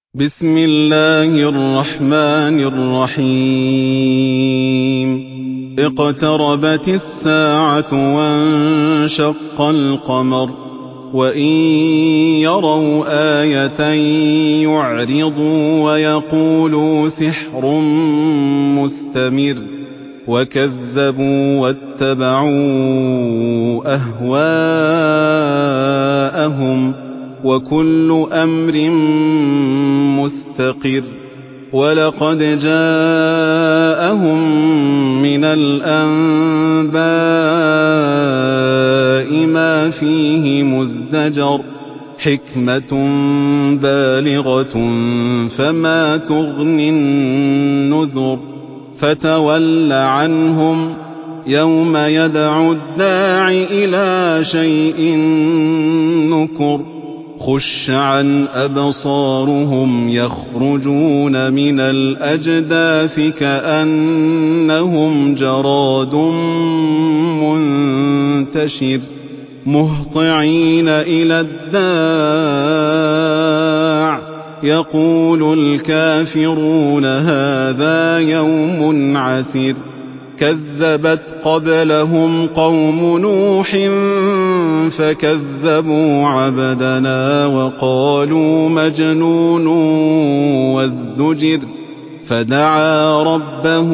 بسم الله الرحمن الرحيم اقتربت الساعة وانشق القمر وإن يروا آية يعرضوا ويقولوا سحر مستمر وكذبوا واتبعوا أهواءهم وكل أمر مستقر ولقد جاءهم من الأنباء ما فيه مزدجر حكمة بالغة فما تغني النذر فتول عنهم يوم يدعو الداع إلى شيء نكر خش عن أبصارهم يخرجون من الأجداث كأنهم جراد منتشر مهطعين إلى الداع يقول الكافرون هذا يوم عسر كذبت قبلهم قوم نوح فكذبوا عبدنا وقالوا مجنون وازدجر فدعا ربه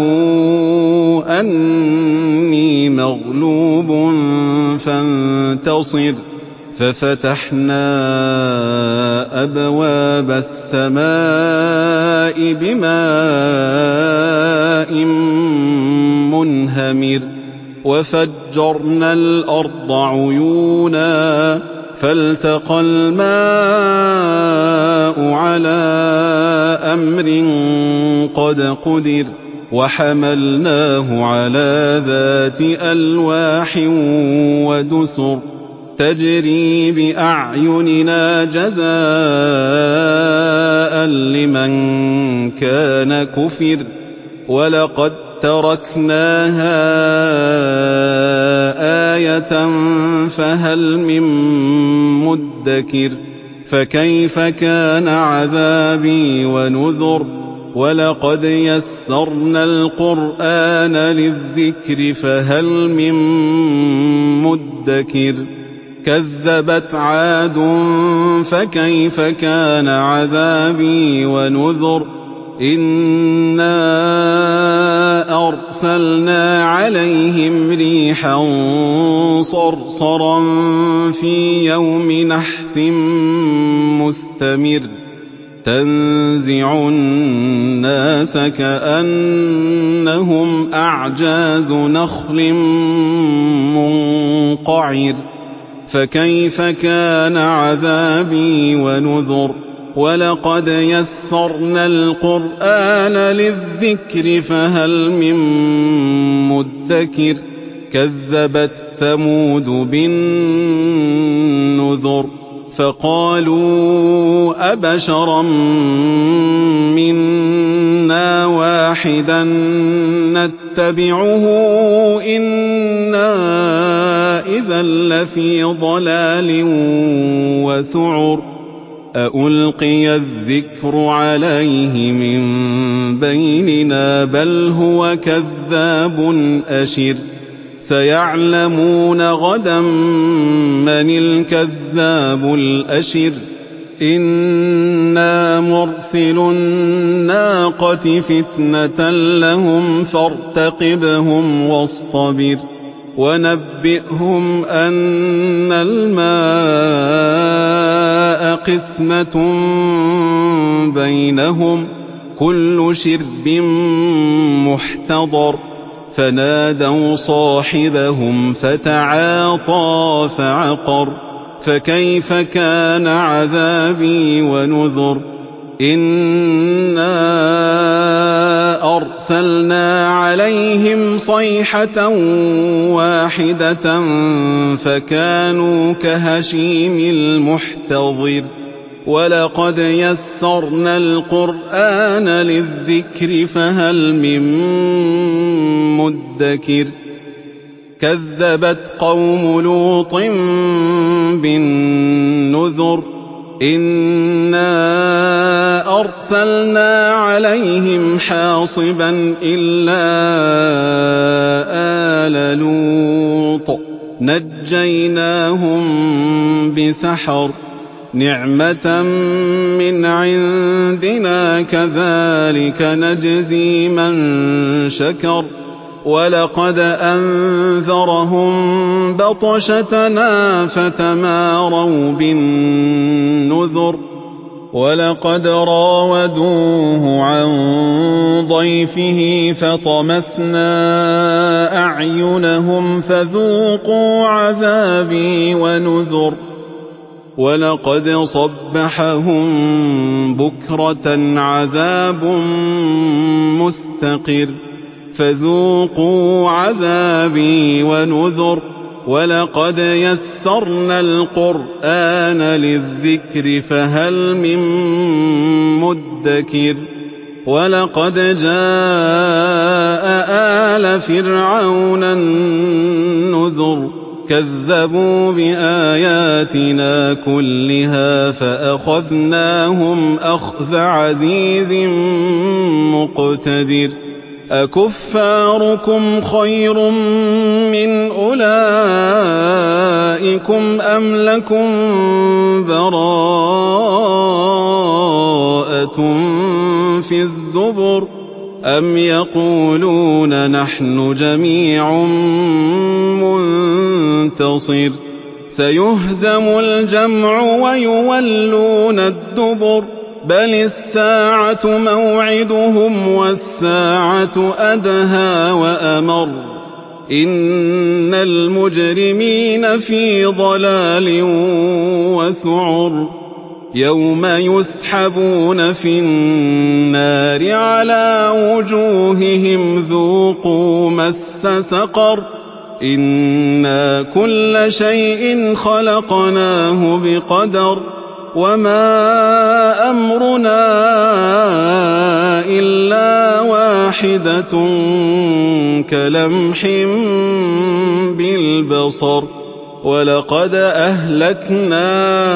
أني مغلوب فانتصر ففتحنا أبواب السماء بماء منهمر وفجرنا الأرض عيونا فالتقى الماء على أمر قد قدر وحملناه على ذات ألواح ودسر تجري بأعيننا جزاء لمن كان كفر ولقد تركناها آية فهل من مدكر فكيف كان عذابي ونذر ولقد يسرنا القرآن للذكر فهل من مدكر كذبت عاد فكيف كان عذابي ونذر إنا أرسلنا عليهم ريحا صرصرا في يوم نحس مستمر تنزع الناس كأنهم أعجاز نخل منقعر فكيف كان عذابي ونذر ولقد يسرنا القرآن للذكر فهل من مدكر كذبت ثمود بالنذر فقالوا أبشرا منا واحدا نتبعه إنا إذا لفي ضلال وسعر أألقي الذكر عليه من بيننا بل هو كذاب أشر سيعلمون غدا من الكذاب الأشر إنا مرسل الناقة فتنة لهم فارتقبهم واصطبر ونبئهم أن الماء قسمة بينهم كل شرب محتضر فنادوا صاحبهم فتعاطى فعقر فكيف كان عذابي ونذر إنا أرسلنا عليهم صيحة واحدة فكانوا كهشيم المحتضر ولقد يسرنا القرآن للذكر فهل من مدكر كذبت قوم لوط بالنذر إِنَّا أَرْسَلْنَا عَلَيْهِمْ حَاصِبًا إِلَّا آلَ لُوطٍ نَجَّيْنَاهُم بِسَحَرٍ نِّعْمَةً مِّنْ عِندِنَا كَذَٰلِكَ نَجْزِي مَن شَكَرَ وَلَقَدْ أَنذَرَهُم بَطْشَتَنَا فَتَمَارَوْا بِالنُّذُرِ وَلَقَدْ رَاوَدُوهُ عَن ضَيْفِهِ فَطَمَسْنَا أَعْيُنَهُمْ فَذُوقُوا عَذَابِي وَنُذُرِ وَلَقَدْ صَبَّحَهُم بُكْرَةً عَذَابٌ مُّسْتَقِرٌّ فَذُوقُوا عَذَابِي وَنُذُرِ وَلَقَدْ يَسَّرْنَا الْقُرْآنَ لِلذِّكْرِ فَهَلْ مِن مُّدَّكِرٍ وَلَقَدْ جَاءَ آلَ فِرْعَوْنَ النُّذُرُ كَذَّبُوا بِآيَاتِنَا كُلِّهَا فَأَخَذْنَاهُمْ أَخْذَ عَزِيزٍ مُّقْتَدِرٍ أَكُفَّارُكُمْ خَيْرٌ مِّنْ أُولَٰئِكُمْ أَمْ لَكُمْ بَرَاءَةٌ فِي الزُّبُرِ أَمْ يَقُولُونَ نَحْنُ جَمِيعٌ مُّنتَصِرٌ سَيُهْزَمُ الْجَمْعُ وَيُوَلُّونَ الدُّبُرَ بَلِ السَّاعَةُ مَوْعِدُهُمْ وَالسَّاعَةُ أَدْهَىٰ وَأَمَرُّ إِنَّ الْمُجْرِمِينَ فِي ضَلَالٍ وَسُعُرٍ يَوْمَ يُسْحَبُونَ فِي النَّارِ عَلَىٰ وُجُوهِهِمْ ذُوقُوا مَسَّ سَقَرَ إِنَّا كُلَّ شَيْءٍ خَلَقْنَاهُ بِقَدَرٍ وَمَا أَمْرُنَا إِلَّا وَاحِدَةٌ كَلَمْحٍ بِالْبَصَرِ وَلَقَدْ أَهْلَكْنَا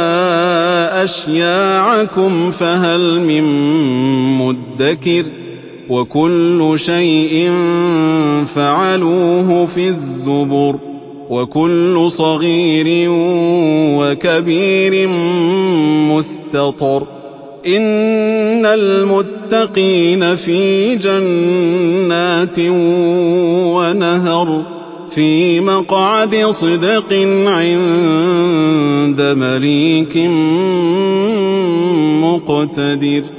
أَشْيَاعَكُمْ فَهَلْ مِن مُّدَّكِرٍ وَكُلُّ شَيْءٍ فَعَلُوهُ فِي الزُّبُرِ وَكُلُّ صَغِيرٍ وَكَبِيرٍ مُّسْتَطَرٍ إِنَّ الْمُتَّقِينَ فِي جَنَّاتٍ وَنَهَرٍ فِي مَقْعَدِ صِدْقٍ عِندَ مَلِيكٍ مُّقْتَدِرٍ